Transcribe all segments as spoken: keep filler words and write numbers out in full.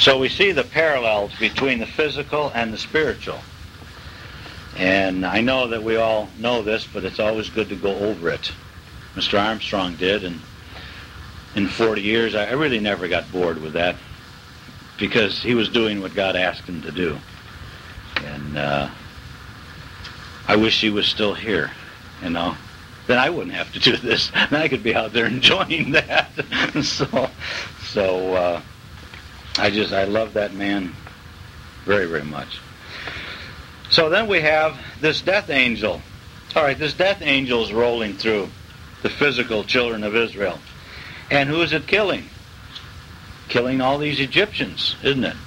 So we see the parallels between the physical and the spiritual. And I know that we all know this, but it's always good to go over it. Mister Armstrong did, and in forty years, I really never got bored with that, because he was doing what God asked him to do. And uh, I wish he was still here, you know. Then I wouldn't have to do this. Then I could be out there enjoying that. so, so uh, I just, I love that man very, very much. So then we have this death angel. All right, this death angel is rolling through the physical children of Israel. And who is it killing? Killing all these Egyptians, isn't it?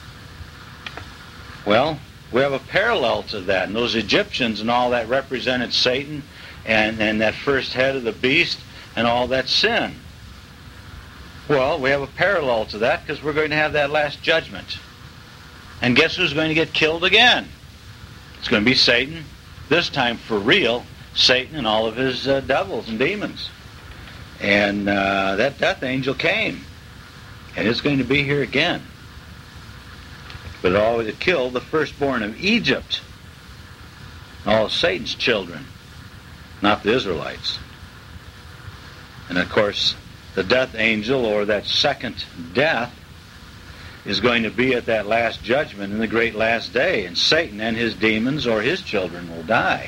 Well, we have a parallel to that. And those Egyptians and all that represented Satan and, and that first head of the beast and all that sin. Well, we have a parallel to that because we're going to have that last judgment. And guess who's going to get killed again? It's going to be Satan. This time for real, Satan and all of his uh, devils and demons. And uh, that death angel came. And it's going to be here again. But it always killed the firstborn of Egypt. All of Satan's children. Not the Israelites. And of course, the death angel, or that second death, is going to be at that last judgment in the great last day. And Satan and his demons, or his children, will die.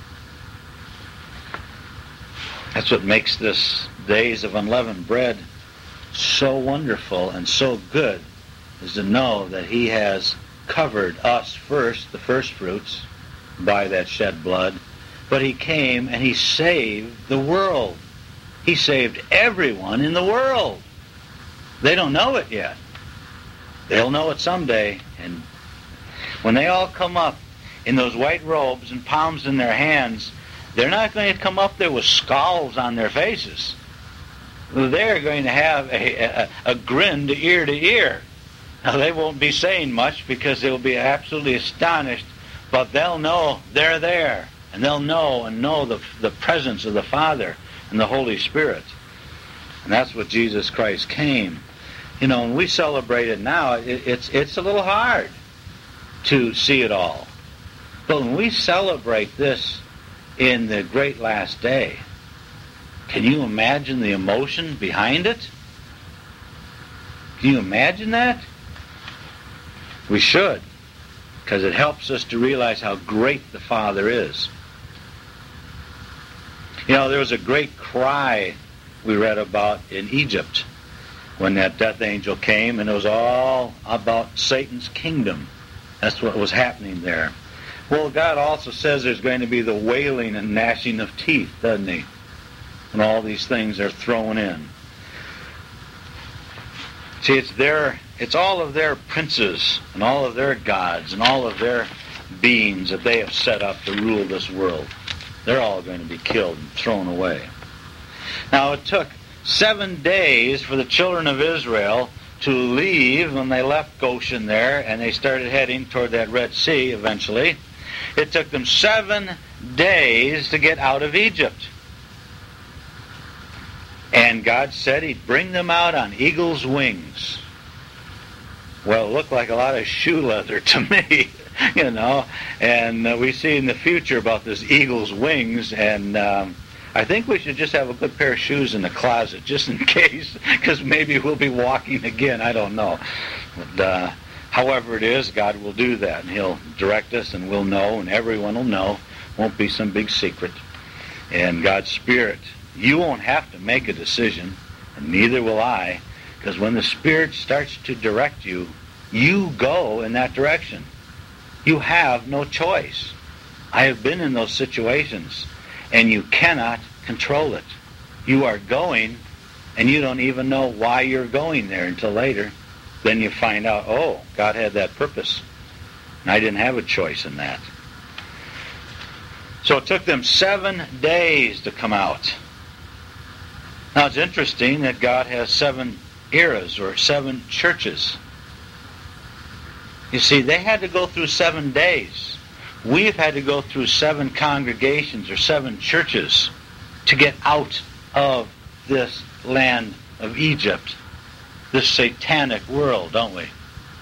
That's what makes this days of unleavened bread so wonderful and so good, is to know that he has covered us first, the first fruits, by that shed blood. But he came and he saved the world. He saved everyone in the world. They don't know it yet. They'll know it someday. And when they all come up in those white robes and palms in their hands, they're not going to come up there with scowls on their faces. They're going to have a, a, a grin to ear to ear. Now, they won't be saying much because they'll be absolutely astonished, but they'll know they're there. And they'll know and know the, the presence of the Father and the Holy Spirit. And that's what Jesus Christ came. You know, when we celebrate it now, it, it's, it's a little hard to see it all. But when we celebrate this in the great last day, can you imagine the emotion behind it? Can you imagine that? We should, because it helps us to realize how great the Father is. You know, there was a great cry we read about in Egypt when that death angel came, and it was all about Satan's kingdom. That's what was happening there. Well, God also says there's going to be the wailing and gnashing of teeth, doesn't he? And all these things are thrown in. See, it's their, it's all of their princes and all of their gods and all of their beings that they have set up to rule this world. They're all going to be killed and thrown away. Now, it took seven days for the children of Israel to leave when they left Goshen there, and they started heading toward that Red Sea eventually. It took them seven days to get out of Egypt. And God said he'd bring them out on eagle's wings. Well, it looked like a lot of shoe leather to me, you know. And uh, we see in the future about this eagle's wings, and um, I think we should just have a good pair of shoes in the closet, just in case, because maybe we'll be walking again. I don't know. But uh, however it is, God will do that, and he'll direct us, and we'll know, and everyone will know. Won't be some big secret. And God's Spirit, you won't have to make a decision, and neither will I, because when the Spirit starts to direct you, you go in that direction. You have no choice. I have been in those situations, and you cannot control it. You are going, and you don't even know why you're going there until later. Then you find out, oh, God had that purpose, and I didn't have a choice in that. So it took them seven days to come out. Now, it's interesting that God has seven eras or seven churches. You see, they had to go through seven days. We've had to go through seven congregations or seven churches to get out of this land of Egypt, this satanic world, don't we?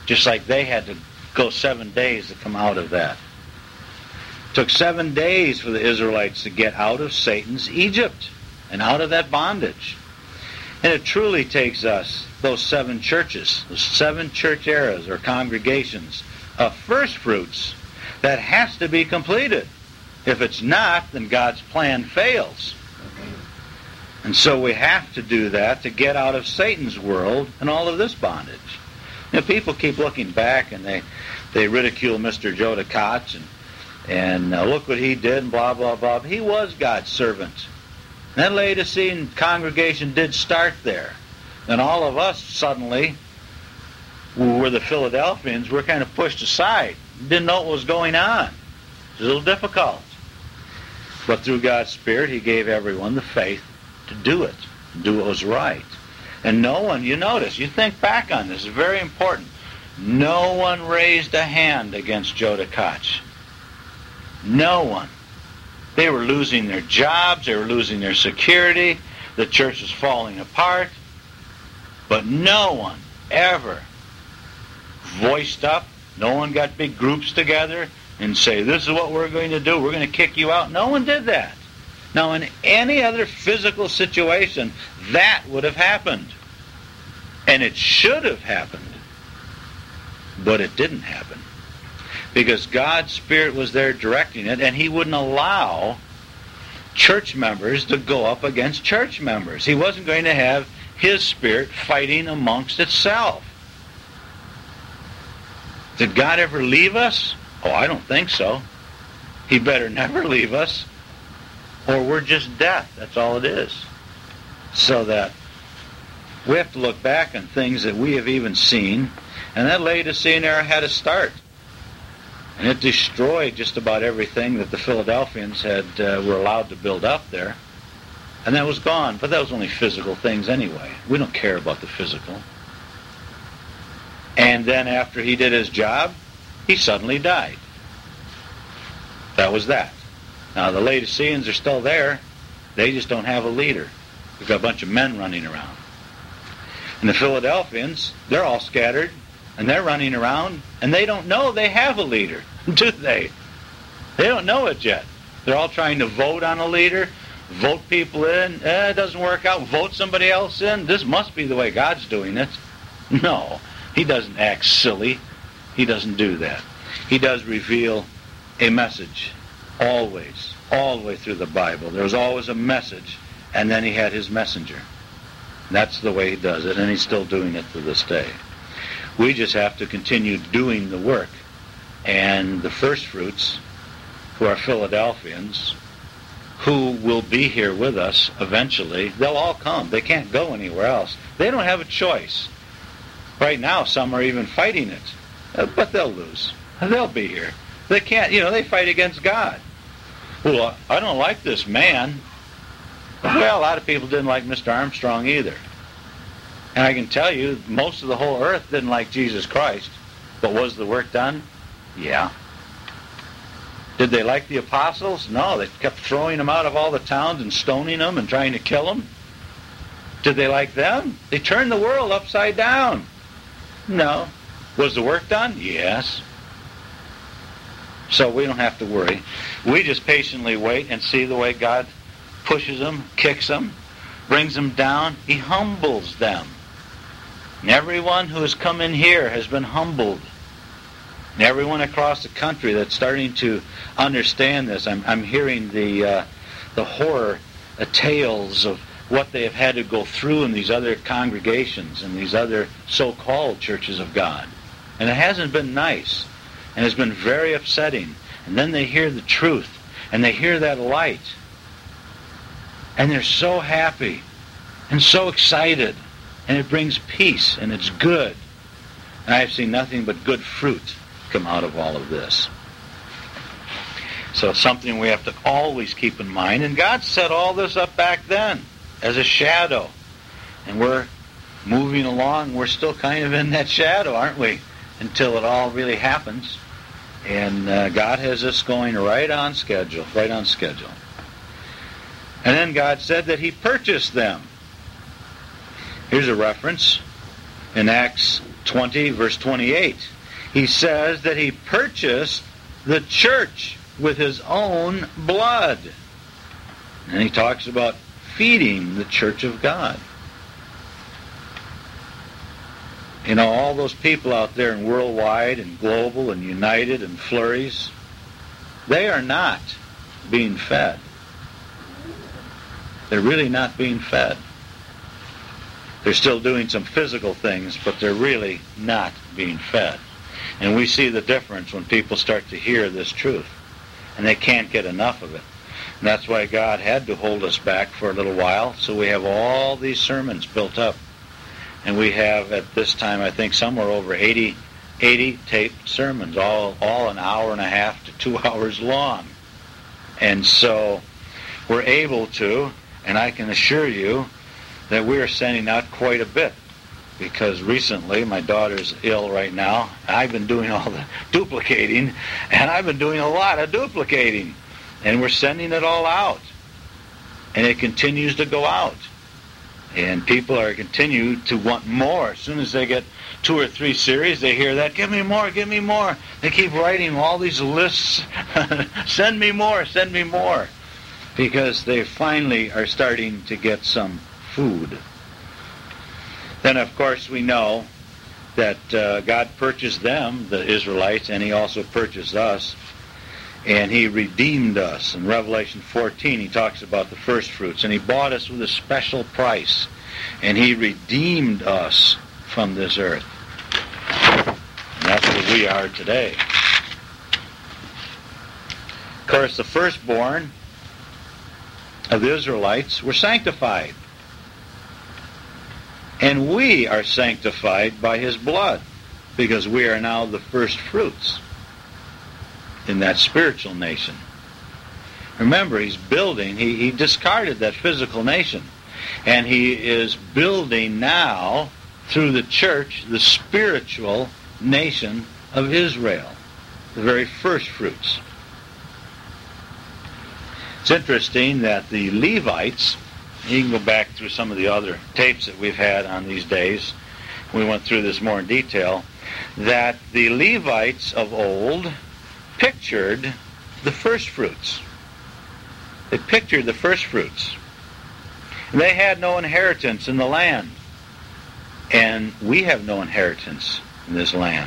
just like they had to go seven days to come out of that. It took seven days for the Israelites to get out of Satan's Egypt and out of that bondage. And it truly takes us, those seven churches, those seven church eras or congregations of first fruits, that has to be completed. If it's not, then God's plan fails. And so we have to do that to get out of Satan's world and all of this bondage. You know, people keep looking back and they, they ridicule Mister Joe DeCotch and, and uh, look what he did and blah, blah, blah. He was God's servant. That Laodicean congregation did start there. And all of us suddenly, who were the Philadelphians, were kind of pushed aside. Didn't know what was going on. It was a little difficult. But through God's Spirit, He gave everyone the faith to do it, do what was right. And no one, you notice, you think back on this, it's very important. No one raised a hand against Joe DeCotch. No one. They were losing their jobs, they were losing their security, the church was falling apart. But no one ever voiced up. No one got big groups together and say, this is what we're going to do, we're going to kick you out. No one did that. Now, in any other physical situation, that would have happened. And it should have happened. But it didn't happen. Because God's Spirit was there directing it, and He wouldn't allow church members to go up against church members. He wasn't going to have His Spirit fighting amongst itself. Did God ever leave us? Oh, I don't think so. He better never leave us, or we're just death. That's all it is. So that we have to look back on things that we have even seen, and that Laodicean era had a start. And it destroyed just about everything that the Philadelphians had uh, were allowed to build up there. And that was gone. But that was only physical things anyway. We don't care about the physical. And then after he did his job, he suddenly died. That was that. Now the Laodiceans are still there. They just don't have a leader. We've got a bunch of men running around. And the Philadelphians, they're all scattered. And they're running around, and they don't know they have a leader, do they? They don't know it yet. They're all trying to vote on a leader, vote people in. Eh, it doesn't work out. Vote somebody else in. This must be the way God's doing it. No, He doesn't act silly. He doesn't do that. He does reveal a message, always, all the way through the Bible. There's always a message, and then He had His messenger. That's the way He does it, and He's still doing it to this day. We just have to continue doing the work. And the first fruits, who are Philadelphians, who will be here with us eventually, they'll all come. They can't go anywhere else. They don't have a choice. Right now, some are even fighting it. Uh, but they'll lose. They'll be here. They can't, you know, they fight against God. Well, I don't like this man. Well, a lot of people didn't like Mister Armstrong either. And I can tell you, most of the whole earth didn't like Jesus Christ. But was the work done? Yeah. Did they like the apostles? No, they kept throwing them out of all the towns and stoning them and trying to kill them. Did they like them? They turned the world upside down. No. Was the work done? Yes. So we don't have to worry. We just patiently wait and see the way God pushes them, kicks them, brings them down. He humbles them. And everyone who has come in here has been humbled. And everyone across the country that's starting to understand this, I'm, I'm hearing the uh, the horror uh, tales of what they have had to go through in these other congregations and these other so-called churches of God. And it hasn't been nice. And it's been very upsetting. And then they hear the truth. And they hear that light. And they're so happy. And so excited. And it brings peace. And it's good. And I have seen nothing but good fruit come out of all of this. So it's something we have to always keep in mind. And God set all this up back then as a shadow. And we're moving along. We're still kind of in that shadow, aren't we? Until it all really happens. And uh, God has us going right on schedule. Right on schedule. And then God said that He purchased them. Here's a reference. In Acts twenty, verse twenty-eight, he says that he purchased the church with his own blood. And he talks about feeding the church of God. You know, all those people out there in Worldwide and Global and United and Flurries, they are not being fed. They're really not being fed. They're still doing some physical things, but they're really not being fed. And we see the difference when people start to hear this truth. And they can't get enough of it. And that's why God had to hold us back for a little while, so we have all these sermons built up. And we have, at this time, I think somewhere over eighty, eighty taped sermons, all, all an hour and a half to two hours long. And so we're able to, and I can assure you that we are sending out quite a bit. Because recently, my daughter's ill right now. I've been doing all the duplicating, and I've been doing a lot of duplicating. And we're sending it all out. And it continues to go out. And people are continue to want more. As soon as they get two or three series, they hear that, give me more, give me more. They keep writing all these lists. Send me more, send me more. Because they finally are starting to get some food. Then, of course, we know that uh, God purchased them, the Israelites, and he also purchased us. And he redeemed us. In Revelation fourteen, he talks about the first fruits. And he bought us with a special price. And he redeemed us from this earth. And that's where we are today. Of course, the firstborn of the Israelites were sanctified. And we are sanctified by his blood, because we are now the first fruits in that spiritual nation. Remember, he's building, he, he discarded that physical nation, and he is building now, through the church, the spiritual nation of Israel, the very first fruits. It's interesting that the Levites, you can go back through some of the other tapes that we've had on these days. We went through this more in detail. That the Levites of old pictured the first fruits. They pictured the first fruits. And they had no inheritance in the land. And we have no inheritance in this land.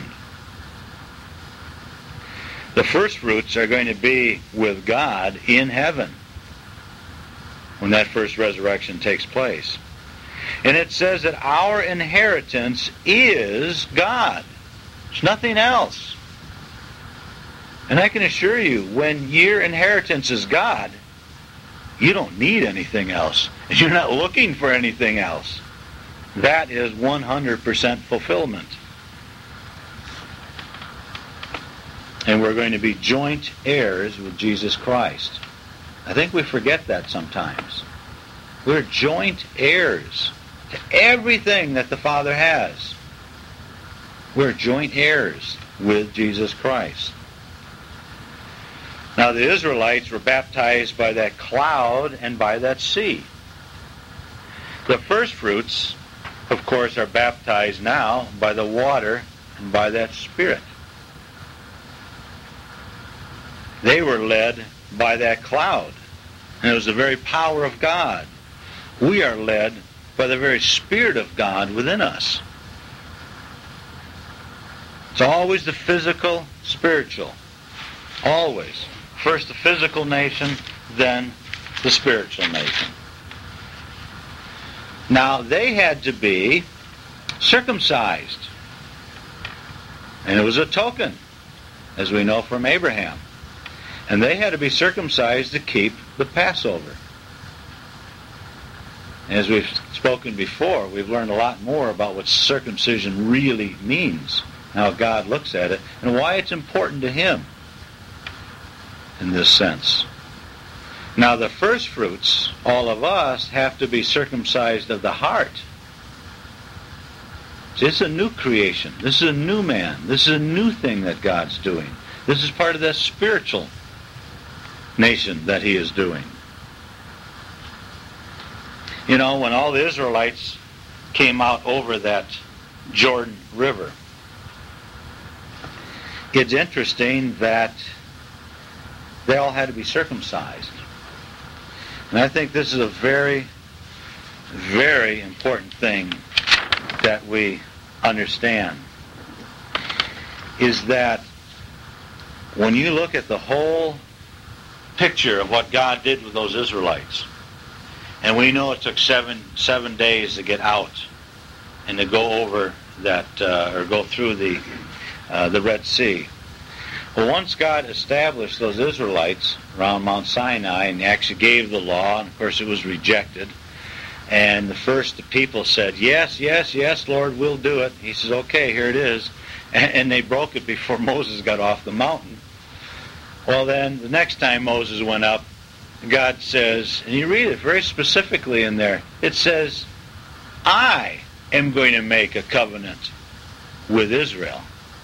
The first fruits are going to be with God in heaven when that first resurrection takes place. And it says that our inheritance is God. It's nothing else. And I can assure you, when your inheritance is God, you don't need anything else. You're not looking for anything else. That is one hundred percent fulfillment. And we're going to be joint heirs with Jesus Christ. I think we forget that sometimes. We're joint heirs to everything that the Father has. We're joint heirs with Jesus Christ. Now, the Israelites were baptized by that cloud and by that sea. The first fruits, of course, are baptized now by the water and by that Spirit. They were led by that cloud. And it was the very power of God. We are led by the very Spirit of God within us. It's always the physical, spiritual. Always. First the physical nation, then the spiritual nation. Now, they had to be circumcised. And it was a token, as we know from Abraham. And they had to be circumcised to keep the Passover. As we've spoken before, we've learned a lot more about what circumcision really means, how God looks at it, and why it's important to him in this sense. Now, the first fruits, all of us, have to be circumcised of the heart. This is a new creation. This is a new man. This is a new thing that God's doing. This is part of that spiritual nation that he is doing. You know, when all the Israelites came out over that Jordan River. It's interesting that they all had to be circumcised. And I think this is a very, very important thing that we understand, is that when you look at the whole picture of what God did with those Israelites, and we know it took seven seven days to get out and to go over that, uh, or go through the uh, the Red Sea. Well, once God established those Israelites around Mount Sinai and actually gave the law, and of course it was rejected, and the first the people said, yes, yes, yes, Lord, we'll do it. He says, okay, here it is. And, and they broke it before Moses got off the mountain. Well, then, the next time Moses went up, God says, and you read it very specifically in there, it says, I am going to make a covenant with Israel.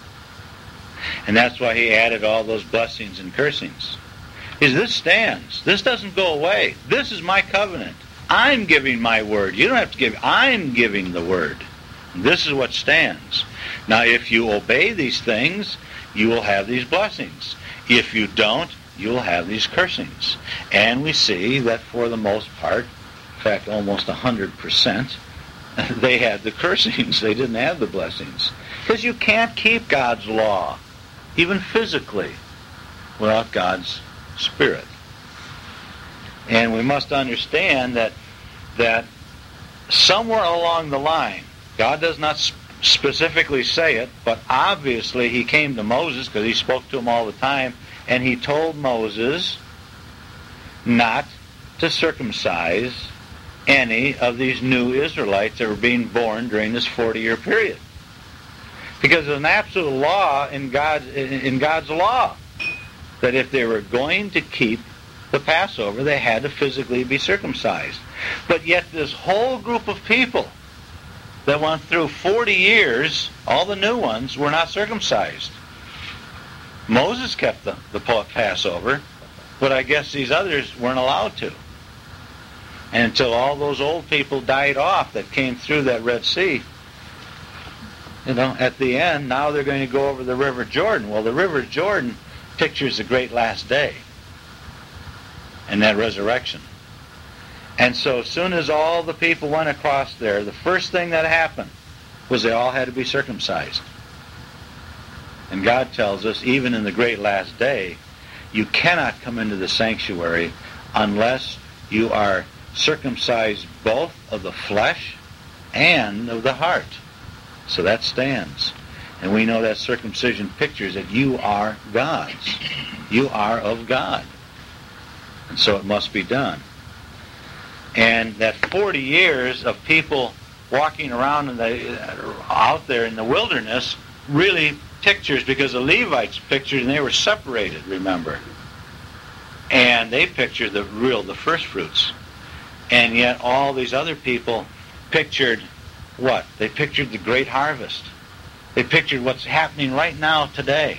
And that's why he added all those blessings and cursings. He says, this stands. This doesn't go away. This is my covenant. I'm giving my word. You don't have to give. I'm giving the word. This is what stands. Now, if you obey these things, you will have these blessings. If you don't, you will have these cursings. And we see that for the most part, in fact, almost one hundred percent, they had the cursings. They didn't have the blessings. Because you can't keep God's law, even physically, without God's Spirit. And we must understand that that somewhere along the line, God does not sp- specifically say it, but obviously he came to Moses because he spoke to him all the time, and he told Moses not to circumcise any of these new Israelites that were being born during this forty-year period. Because there's an absolute law in God, in God's law that if they were going to keep the Passover, they had to physically be circumcised. But yet this whole group of people that went through forty years, all the new ones, were not circumcised. Moses kept the, the Passover, but I guess these others weren't allowed to. And until all those old people died off that came through that Red Sea, you know, at the end, now they're going to go over the River Jordan. Well, the River Jordan pictures the great last day and that resurrection. And so as soon as all the people went across there, the first thing that happened was they all had to be circumcised. And God tells us, even in the great last day, you cannot come into the sanctuary unless you are circumcised both of the flesh and of the heart. So that stands. And we know that circumcision pictures that you are God's. You are of God. And so it must be done. And that forty years of people walking around in the, out there in the wilderness really pictures, because the Levites pictured, and they were separated, remember. And they pictured the real, the first fruits. And yet all these other people pictured what? They pictured the great harvest. They pictured what's happening right now today.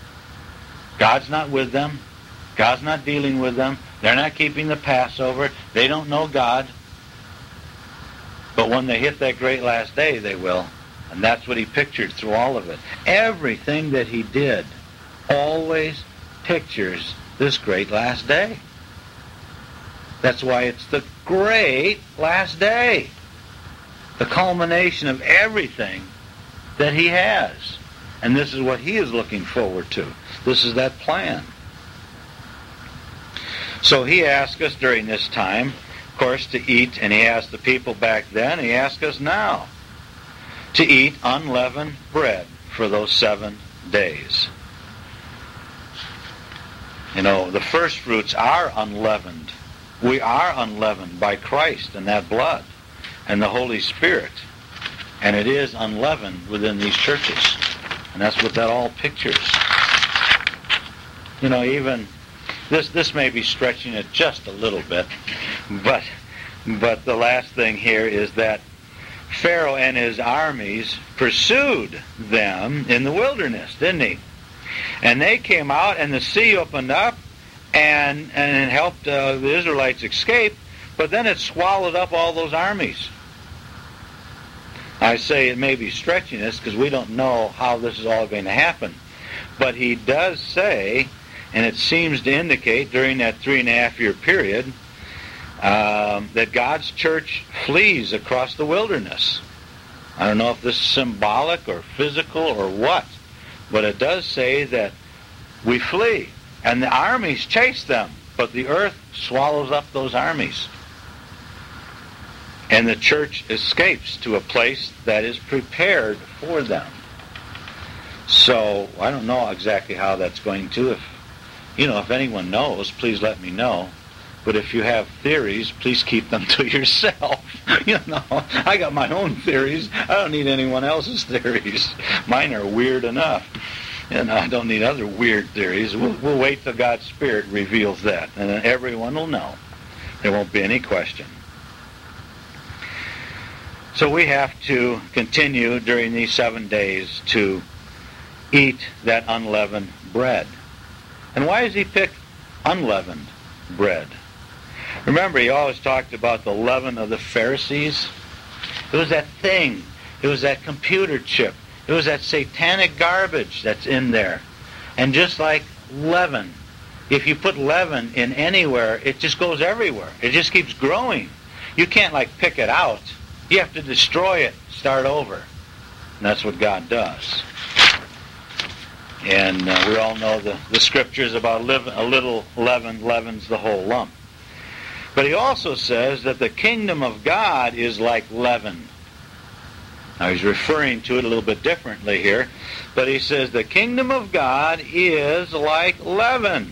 God's not with them. God's not dealing with them. They're not keeping the Passover. They don't know God. But when they hit that great last day, they will. And that's what he pictured through all of it. Everything that he did always pictures this great last day. That's why it's the great last day. The culmination of everything that he has. And this is what he is looking forward to. This is that plan. So he asked us during this time, of course, to eat, and he asked the people back then, he asked us now, to eat unleavened bread for those seven days. You know, the first fruits are unleavened. We are unleavened by Christ and that blood and the Holy Spirit. And it is unleavened within these churches. And that's what that all pictures. You know, even this this may be stretching it just a little bit, but but the last thing here is that Pharaoh and his armies pursued them in the wilderness, didn't he? And they came out, and the sea opened up, and and it helped uh, the Israelites escape, but then it swallowed up all those armies. I say it may be stretching this because we don't know how this is all going to happen. But he does say, and it seems to indicate during that three and a half year period, um, that God's church flees across the wilderness. I don't know if this is symbolic or physical or what, but it does say that we flee. And the armies chase them, but the earth swallows up those armies. And the church escapes to a place that is prepared for them. So, I don't know exactly how that's going to. If, you know, if anyone knows, please let me know. But if you have theories, please keep them to yourself. You know, I got my own theories. I don't need anyone else's theories. Mine are weird enough. And I don't need other weird theories. We'll, we'll wait till God's Spirit reveals that. And then everyone will know. There won't be any question. So we have to continue during these seven days to eat that unleavened bread. And why does he pick unleavened bread? Remember, he always talked about the leaven of the Pharisees. It was that thing. It was that computer chip. It was that satanic garbage that's in there. And just like leaven, if you put leaven in anywhere, it just goes everywhere. It just keeps growing. You can't like pick it out. You have to destroy it, start over. And that's what God does. And uh, we all know the, the scriptures about live, a little leaven leavens the whole lump. But he also says that the kingdom of God is like leaven. Now he's referring to it a little bit differently here. But he says the kingdom of God is like leaven.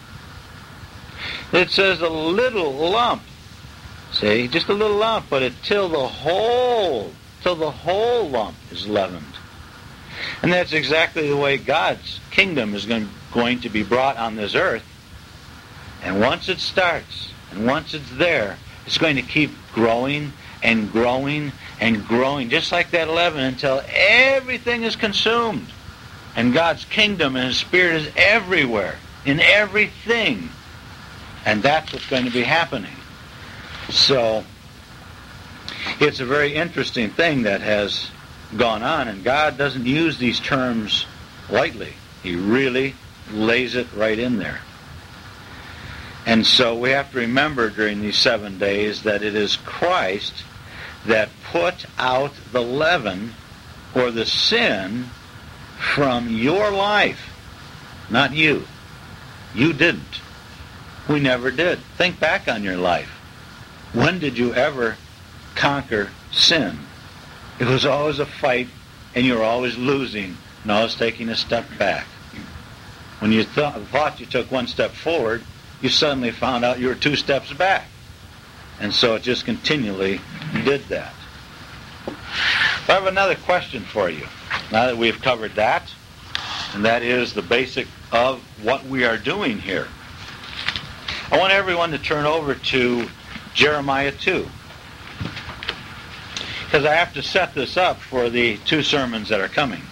It says a little lump. See, just a little lump, but it, till the whole, till the whole lump is leavened. And that's exactly the way God's kingdom is going, going to be brought on this earth. And once it starts, and once it's there, it's going to keep growing and growing and growing, just like that leaven, until everything is consumed. And God's kingdom and His Spirit is everywhere, in everything. And that's what's going to be happening. So, it's a very interesting thing that has gone on, and God doesn't use these terms lightly. He really lays it right in there. And so we have to remember during these seven days that it is Christ that put out the leaven or the sin from your life, not you. You didn't. We never did. Think back on your life. When did you ever conquer sin? It was always a fight, and you were always losing, and always taking a step back. When you th- thought you took one step forward, you suddenly found out you were two steps back. And so it just continually did that. I have another question for you, now that we've covered that, and that is the basic of what we are doing here. I want everyone to turn over to Jeremiah two. Because I have to set this up for the two sermons that are coming.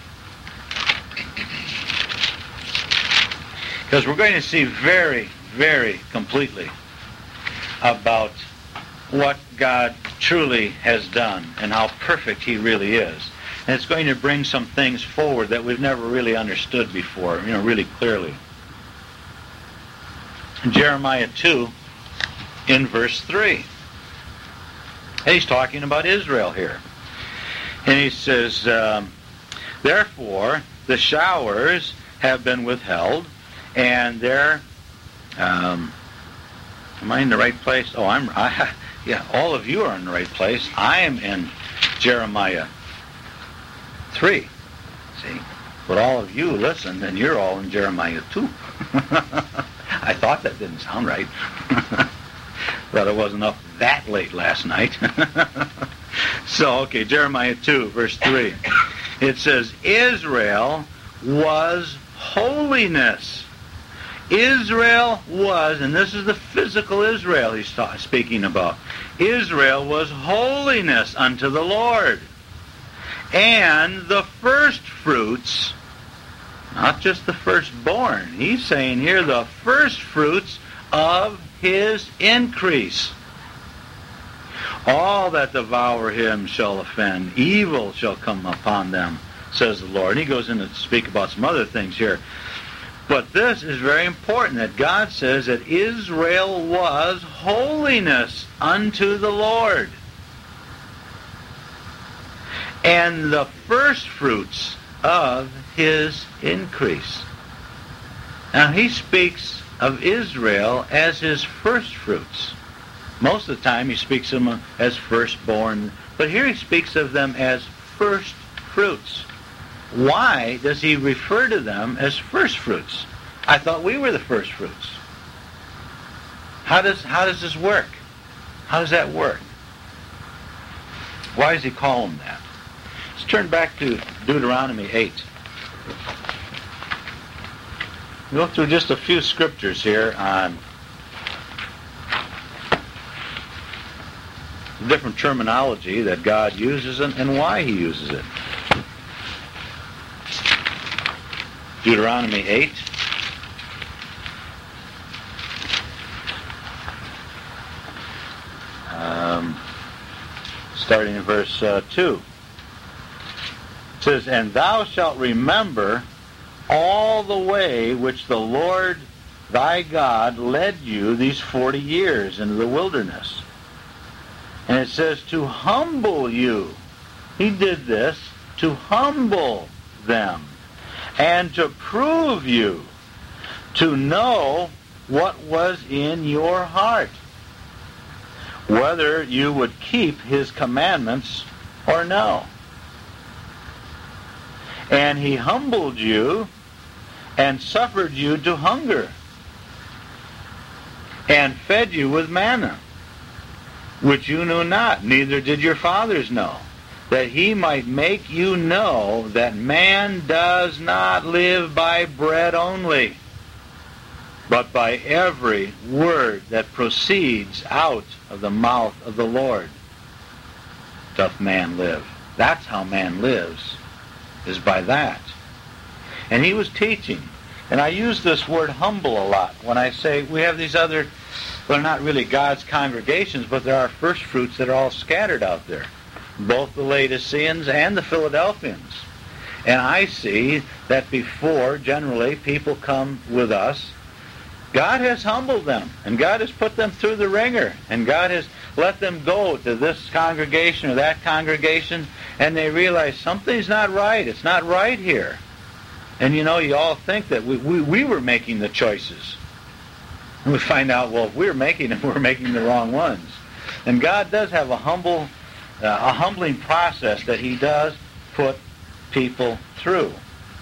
Because we're going to see very, very completely about what God truly has done and how perfect He really is. And it's going to bring some things forward that we've never really understood before, you know, really clearly. In Jeremiah two, in verse three. He's talking about Israel here. And he says, um, therefore, the showers have been withheld, and they're, um, am I in the right place? Oh, I'm, I, yeah, all of you are in the right place. I am in Jeremiah three. See? But all of you listen, then you're all in Jeremiah two. I thought that didn't sound right. But I wasn't up that late last night. So, okay, Jeremiah two, verse three. It says, Israel was holiness. Israel was, and this is the physical Israel he's ta- speaking about. Israel was holiness unto the Lord. And the first fruits, not just the firstborn. He's saying here the first fruits of His increase. All that devour him shall offend. Evil shall come upon them, says the Lord. And he goes in to speak about some other things here. But this is very important, that God says that Israel was holiness unto the Lord. And the first fruits of his increase. Now he speaks of Israel as his first fruits. Most of the time he speaks of them as firstborn, but here he speaks of them as first fruits. Why does he refer to them as first fruits? I thought we were the first fruits. How does how does this work? How does that work? Why does he call them that? Let's turn back to Deuteronomy eight. We'll go through just a few scriptures here on different terminology that God uses and, and why he uses it. Deuteronomy eight. Um, starting in verse uh, two. It says, "And thou shalt remember all the way which the Lord thy God led you these forty years into the wilderness." And it says, to humble you. He did this to humble them and to prove you, to know what was in your heart, whether you would keep his commandments or no. And he humbled you and suffered you to hunger, and fed you with manna, which you knew not, neither did your fathers know, that he might make you know that man does not live by bread only, but by every word that proceeds out of the mouth of the Lord doth man live. That's how man lives, is by that. And he was teaching. And I use this word humble a lot when I say we have these other, well, they're not really God's congregations, but there are first fruits that are all scattered out there, both the Laodiceans and the Philadelphians. And I see that before, generally, people come with us, God has humbled them, and God has put them through the ringer, and God has let them go to this congregation or that congregation, and they realize something's not right. It's not right here. And you know, you all think that we, we, we were making the choices. And we find out, well, if we're making them, we're making the wrong ones. And God does have a humble, uh, a humbling process that he does put people through.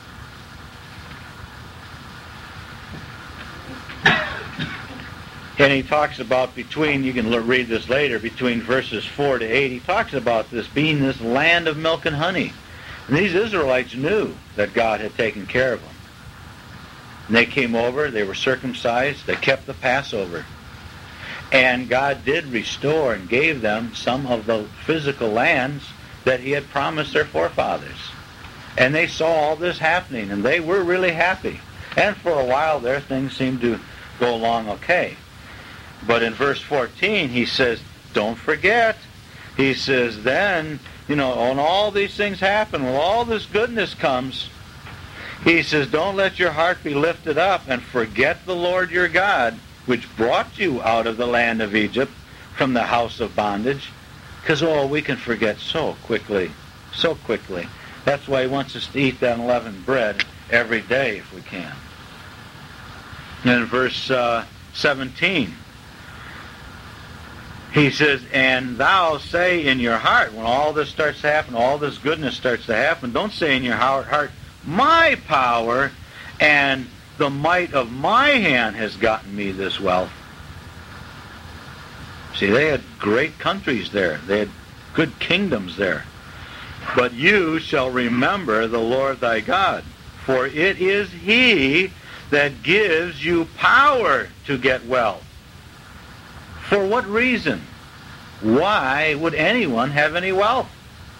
And he talks about between, you can read this later, between verses four to eight, he talks about this being this land of milk and honey. And these Israelites knew that God had taken care of them. And they came over, they were circumcised, they kept the Passover. And God did restore and gave them some of the physical lands that he had promised their forefathers. And they saw all this happening, and they were really happy. And for a while there, things seemed to go along okay. But in verse fourteen, he says, don't forget. He says, then, you know, when all these things happen, when all this goodness comes, he says, don't let your heart be lifted up and forget the Lord your God, which brought you out of the land of Egypt from the house of bondage. Because, oh, we can forget so quickly, so quickly. That's why he wants us to eat that unleavened bread every day if we can. And in verse uh, seventeen, he says, and thou say in your heart, when all this starts to happen, all this goodness starts to happen, don't say in your heart, heart, my power and the might of my hand has gotten me this wealth. See, they had great countries there. They had good kingdoms there. But you shall remember the Lord thy God, for it is he that gives you power to get wealth. For what reason? Why would anyone have any wealth?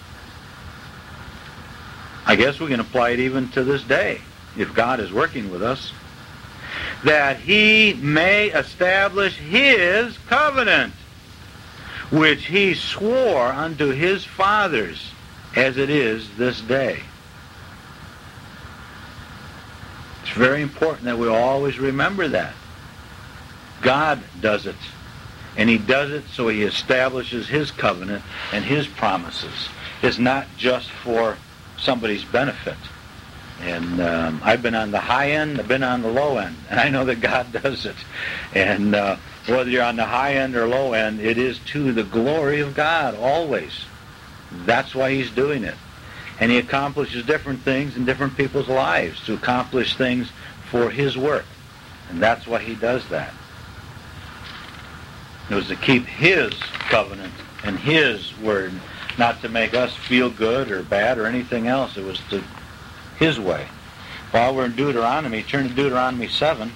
I guess we can apply it even to this day, if God is working with us. That he may establish his covenant, which he swore unto his fathers, as it is this day. It's very important that we always remember that. God does it. And he does it so he establishes his covenant and his promises. It's not just for somebody's benefit. And um, I've been on the high end, I've been on the low end, and I know that God does it. And uh, whether you're on the high end or low end, it is to the glory of God always. That's why he's doing it. And he accomplishes different things in different people's lives to accomplish things for his work. And that's why he does that. It was to keep his covenant and his word, not to make us feel good or bad or anything else. It was to his way. While we're in Deuteronomy, turn to Deuteronomy seven.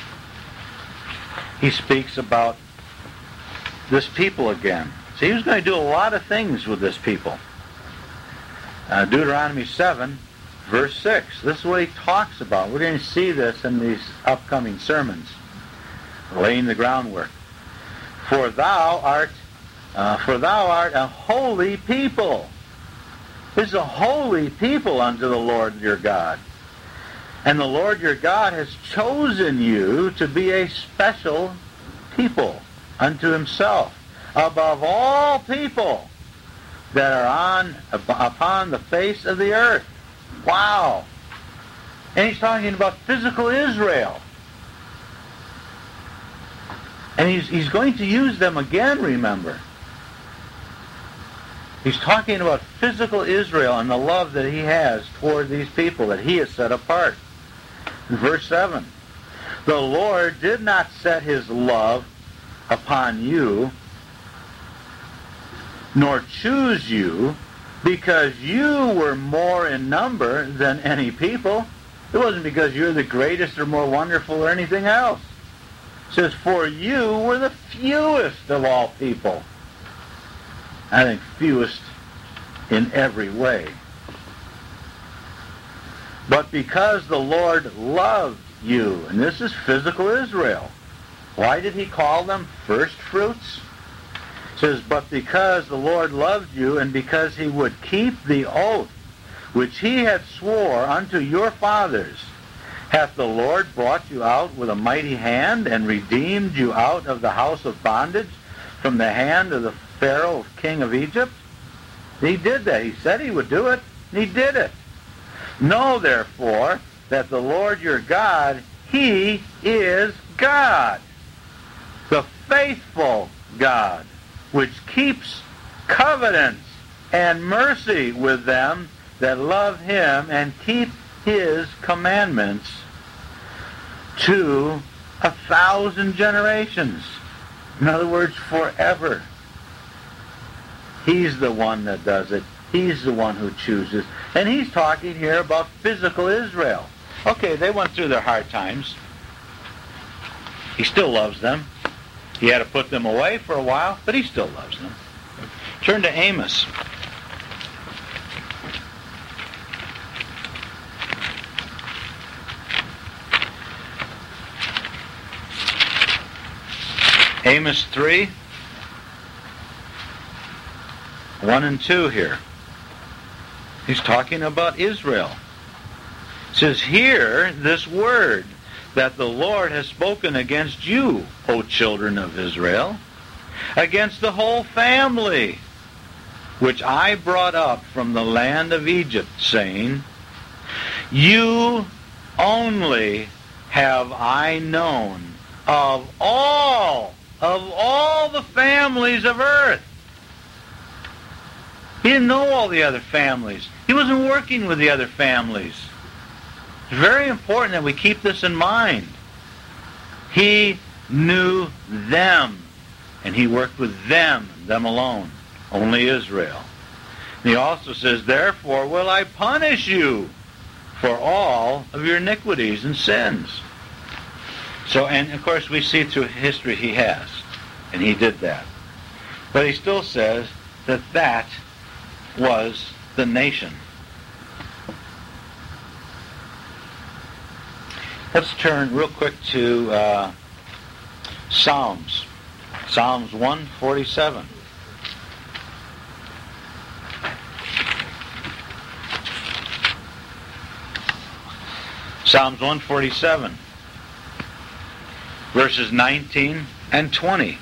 He speaks about this people again. So he was going to do a lot of things with this people. Uh, Deuteronomy seven, verse six. This is what he talks about. We're going to see this in these upcoming sermons, laying the groundwork. For thou art, uh, for thou art a holy people. This is a holy people unto the Lord your God. And the Lord your God has chosen you to be a special people unto himself, above all people that are on upon the face of the earth. Wow. And he's talking about physical Israel. And he's, he's going to use them again, remember. He's talking about physical Israel and the love that he has toward these people that he has set apart. In verse seven, the Lord did not set his love upon you, nor choose you, because you were more in number than any people. It wasn't because you're the greatest or more wonderful or anything else. It says, for you were the fewest of all people. I think fewest in every way. But because the Lord loved you, and this is physical Israel. Why did he call them first fruits? It says, but because the Lord loved you, and because he would keep the oath which he had swore unto your fathers, hath the Lord brought you out with a mighty hand, and redeemed you out of the house of bondage, from the hand of the Pharaoh, king of Egypt? He did that. He said he would do it, and he did it. Know, therefore, that the Lord your God, he is God, the faithful God, which keeps covenants and mercy with them that love him and keep his commandments to a thousand generations. In other words, forever. He's the one that does it. He's the one who chooses. And he's talking here about physical Israel. Okay, they went through their hard times. He still loves them. He had to put them away for a while, but he still loves them. Turn to Amos. Amos three, one and two here. He's talking about Israel. It says, hear this word that the Lord has spoken against you, O children of Israel, against the whole family, which I brought up from the land of Egypt, saying, you only have I known of all of all the families of earth. He didn't know all the other families. He wasn't working with the other families. It's very important that we keep this in mind. He knew them, and he worked with them, them alone, only Israel. And he also says, therefore will I punish you for all of your iniquities and sins. So, and of course we see through history he has, and he did that. But he still says that that was the nation. Let's turn real quick to uh, Psalms. Psalms one forty-seven. Psalms one forty-seven, verses nineteen and twenty.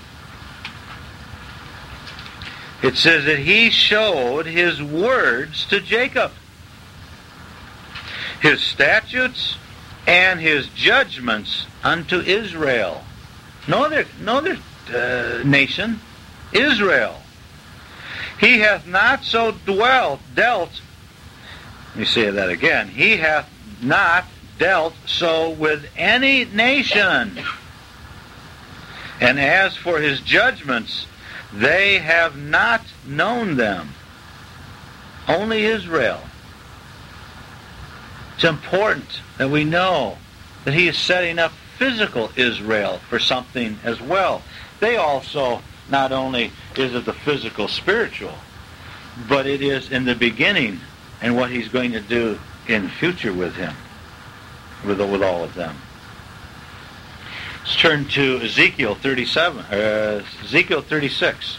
It says that he showed his words to Jacob, his statutes and his judgments unto Israel. No other, no other uh, nation, Israel. He hath not so dwelt, dealt, let me say that again, he hath not dealt so with any nation. And as for his judgments, they have not known them. Only Israel. It's important that we know that he is setting up physical Israel for something as well. They also, not only is it the physical spiritual, but it is in the beginning and what he's going to do in the future with him, with, with all of them. Let's turn to Ezekiel thirty-seven, uh, Ezekiel thirty-six.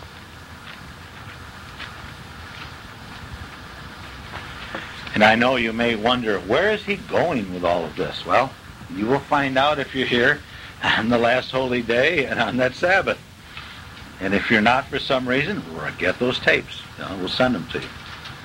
And I know you may wonder, where is he going with all of this? Well, you will find out if you're here on the last holy day and on that Sabbath. And if you're not for some reason, we'll get those tapes. You know, we'll send them to you.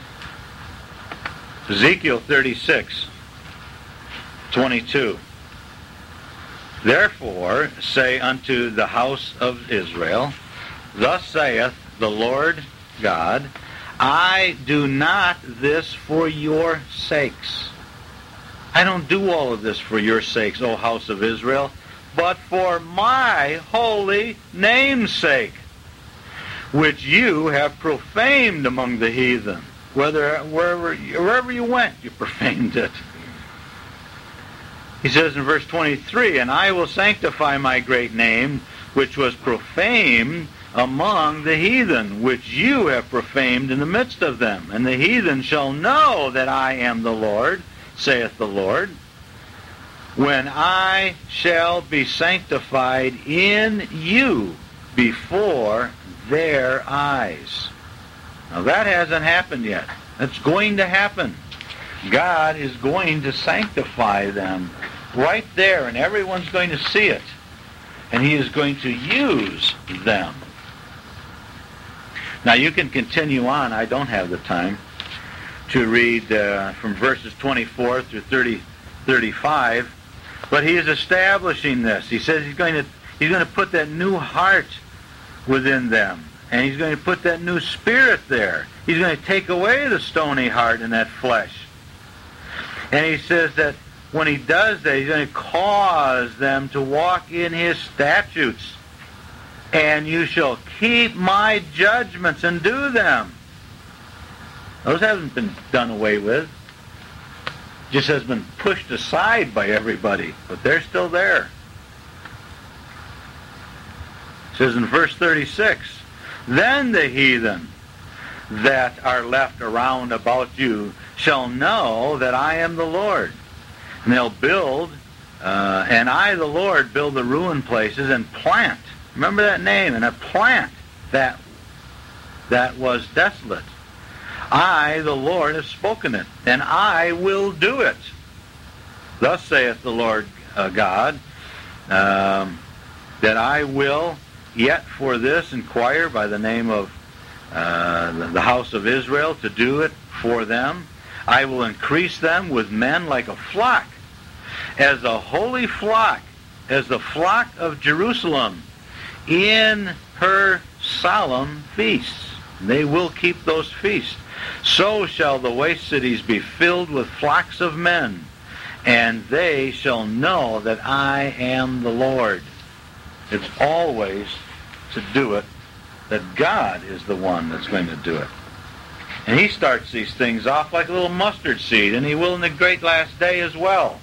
Ezekiel thirty-six, twenty-two. Therefore say unto the house of Israel, thus saith the Lord God, I do not this for your sakes. I don't do all of this for your sakes, O house of Israel, but for my holy name's sake, which you have profaned among the heathen. Whether wherever wherever you went, you profaned it. He says in verse twenty-three, and I will sanctify my great name, which was profaned among the heathen, which you have profaned in the midst of them. And the heathen shall know that I am the Lord, saith the Lord, when I shall be sanctified in you before their eyes. Now that hasn't happened yet. It's going to happen. God is going to sanctify them right there, and everyone's going to see it. And he is going to use them. Now you can continue on. I don't have the time to read uh, from verses twenty-four through thirty, thirty-five, but he is establishing this. He says he's going to he's going to put that new heart within them, and he's going to put that new spirit there. He's going to take away the stony heart and that flesh. And he says that when he does that, he's going to cause them to walk in his statutes. And you shall keep my judgments and do them. Those haven't been done away with. Just has been pushed aside by everybody. But they're still there. It says in verse thirty-six, then the heathen that are left around about you shall know that I am the Lord. And they'll build, uh, and I, the Lord, build the ruined places and plant. Remember that name, and a plant that that was desolate. I, the Lord, have spoken it, and I will do it. Thus saith the Lord uh, God, um, that I will yet for this inquire by the name of uh, the house of Israel to do it for them. I will increase them with men like a flock, as a holy flock, as the flock of Jerusalem, in her solemn feasts. They will keep those feasts. So shall the waste cities be filled with flocks of men, and they shall know that I am the Lord. It's always to do it, that God is the one that's going to do it. And he starts these things off like a little mustard seed, and he will in the great last day as well.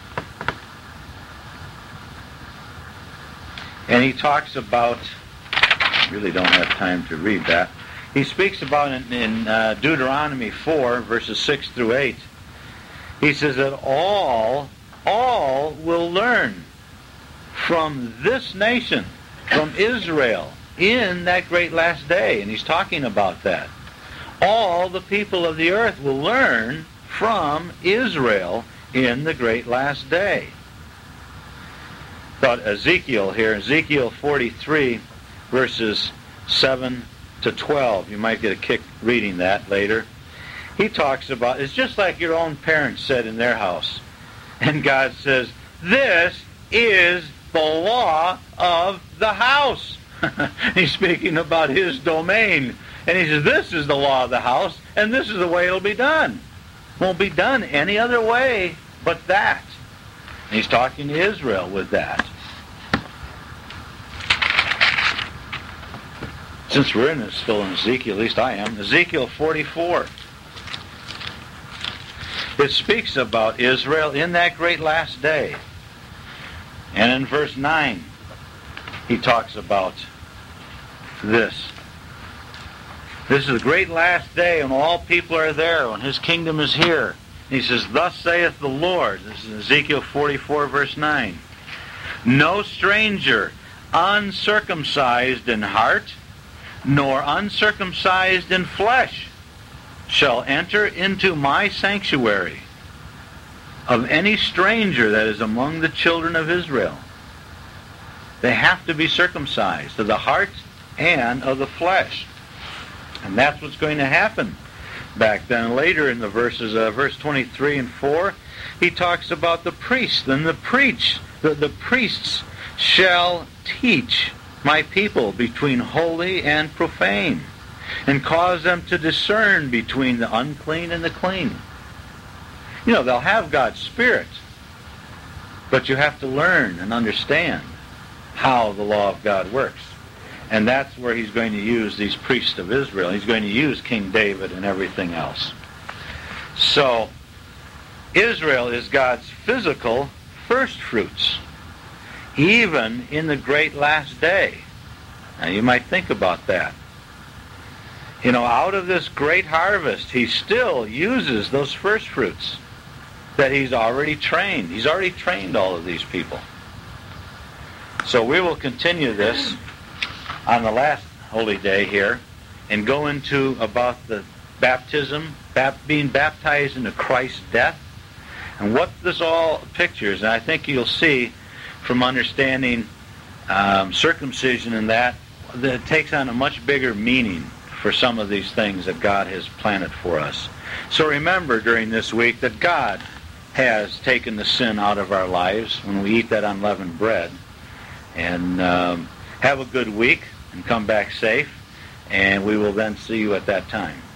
And he talks about, I really don't have time to read that. He speaks about in, in uh, Deuteronomy four, verses six through eight. He says that all, all will learn from this nation, from Israel, in that great last day. And he's talking about that. All the people of the earth will learn from Israel in the great last day. Thought Ezekiel here, Ezekiel forty-three, verses seven to twelve. You might get a kick reading that later. He talks about, it's just like your own parents said in their house. And God says, this is the law of the house. He's speaking about his domain. And he says, this is the law of the house, and this is the way it'll be done. Won't be done any other way but that. And he's talking to Israel with that. Since we're in this, still in Ezekiel, at least I am, Ezekiel forty-four. It speaks about Israel in that great last day. And in verse nine, he talks about this. This is the great last day when all people are there, when his kingdom is here. And he says, thus saith the Lord. This is Ezekiel forty-four, verse nine. No stranger, uncircumcised in heart, nor uncircumcised in flesh, shall enter into my sanctuary of any stranger that is among the children of Israel. They have to be circumcised of the heart and of the flesh. And that's what's going to happen back then. Later in the verses, uh, verse twenty-three and four, he talks about the priests. And the preach, the, the priests shall teach my people between holy and profane, and cause them to discern between the unclean and the clean. You know, they'll have God's Spirit, but you have to learn and understand how the law of God works. And that's where he's going to use these priests of Israel. He's going to use King David and everything else. So, Israel is God's physical first fruits, even in the great last day. Now, you might think about that. You know, out of this great harvest, he still uses those first fruits that he's already trained. He's already trained all of these people. So we will continue this on the last holy day here and go into about the baptism, bap- being baptized into Christ's death, and what this all pictures. And I think you'll see from understanding um, circumcision and that, that it takes on a much bigger meaning for some of these things that God has planted for us. So remember during this week that God has taken the sin out of our lives when we eat that unleavened bread. And um, have a good week and come back safe, and we will then see you at that time.